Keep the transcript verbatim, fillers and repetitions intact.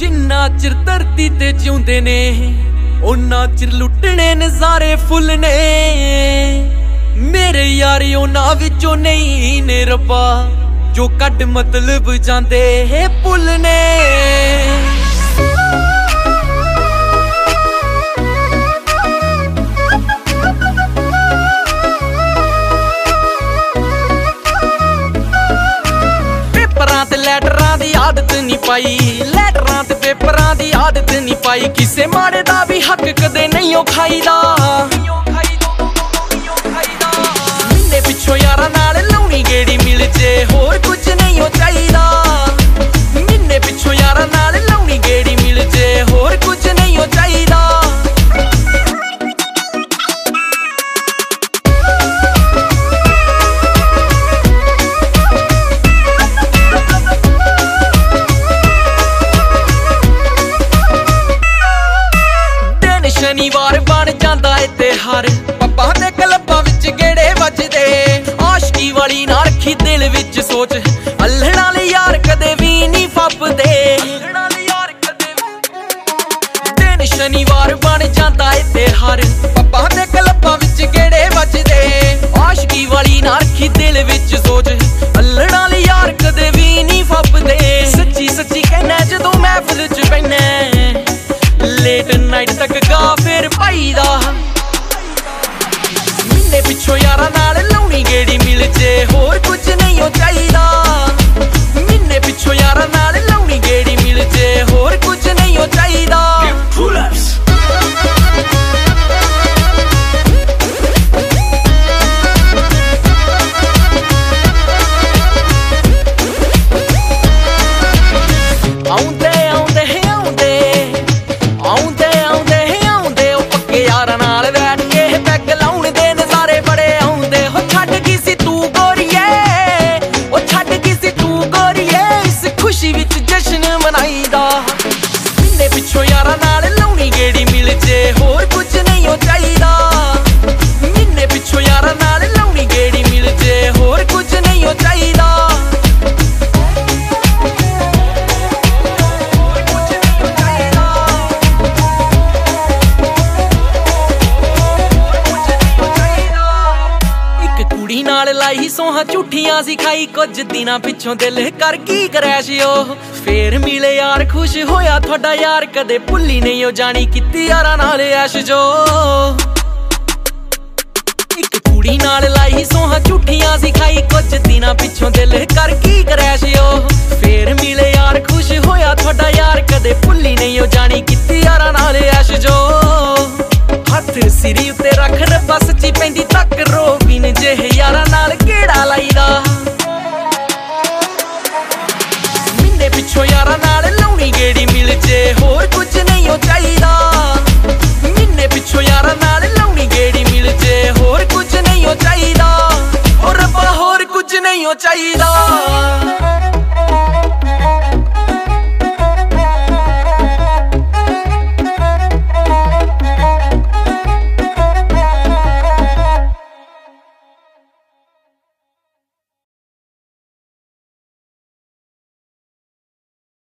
जिन्ना चिर धरती ते जिउंदे ने उन्ना चिर लुटने नज़ारे फुल ने। मेरे यारी उन्हां विचों नहीं ने रब्बा जो कड मतलब जांदे है पुल ने। पेपरां ते लैटरां दी आदत नहीं पाई, लैटरां ते पेपरां दी आदत नहीं पाई, किसे माड़े दा भी हक कदे नहीं ओ खाईदा। महीने पिछों यारां नाल लाउणी गेड़ी मिल जे होर कुछ नहीं ओ चाहीदा। महीने पिछों यारां नाल लाउणी गेड़ी मिल जे होर कुछ नहीं ओ चाहीदा। शनिवार बन जांदा ए त्योहार, पप्पा दे क्लबां विच गेड़े वजदे। आशकी वाली ना रखी दिल विच सोच, अल्हड़ वाले यार कदे भी नहीं फपदे। दिन शनिवार बन जांदा ए त्योहार, पप्पा दे क्लबां विच गेड़े वजदे। आशकी वाली ना रखी दिल विच सोच, अल्हड़ वाले यार कदे भी नहीं फपदे। सच्ची सच्ची कहना जदों महफिल च बैठना लेट नाइट तक गा फिर भाई दा। महीने पिछों यारां नाल लाउणी गेड़ी मिल जे होर कुछ नहीं ओ चाहीदा। महीने पिछों यारां नाल लाउणी गेड़ी मिल जे होर कुछ नहीं ओ चाहीदा। आउंदे आउंदे आउंदे आउंदे आउंदे आउंदे ओ पक्के यारां नाल बैठ के पैग लाउण दे नज़ारे बड़े आउंदे। हो छड्ड गई सी तू गोरीए, ओ छड्ड गई सी तू गोरीए, इस खुशी विच जश्न मनाईदा। महीने पिछों यारां नाल लाउणी गेड़ी मिल जे होर कुछ नहीं ओ चाहीदा। महीने पिछों यारां नाल लाउणी गेड़ी मिल जे होर कुछ नहीं ओ चाहीदा। नाल लाई सोहां झूठियां सी खाई, कुछ दिनां पिछों दिल कर की क्रैश ओ। फेर मिले यार खुश होया थोड़ा यार, कदे भुल्ली नहीं ओ जानी कित्ती यारां नाल ऐश जो। इक कुड़ी नाल लाई सोहां झूठियां सी खाई, कुछ दिनां पिछों दिल कर की क्रैश ओ। फेर मिले यार खुश होया थोड़ा यार, कदे भुल्ली नहीं ओ जानी कित्ती यारां नाल ऐश जो। हथ सिरी उत्ते रख रब्बा सच्ची पैंदी तक रोबिन जे यारां नाल केड़ा लाईदा। महीने पिछों यारां नाल लाउणी गेड़ी मिल जे होर कुछ नहीं ओ चाहीदा। महीने पिछों यारां नाल लाउणी गेड़ी मिल जे होर कुछ नहीं ओ चाहीदा। ओ रब्बा होर कुछ नहीं ओ चाहीदा।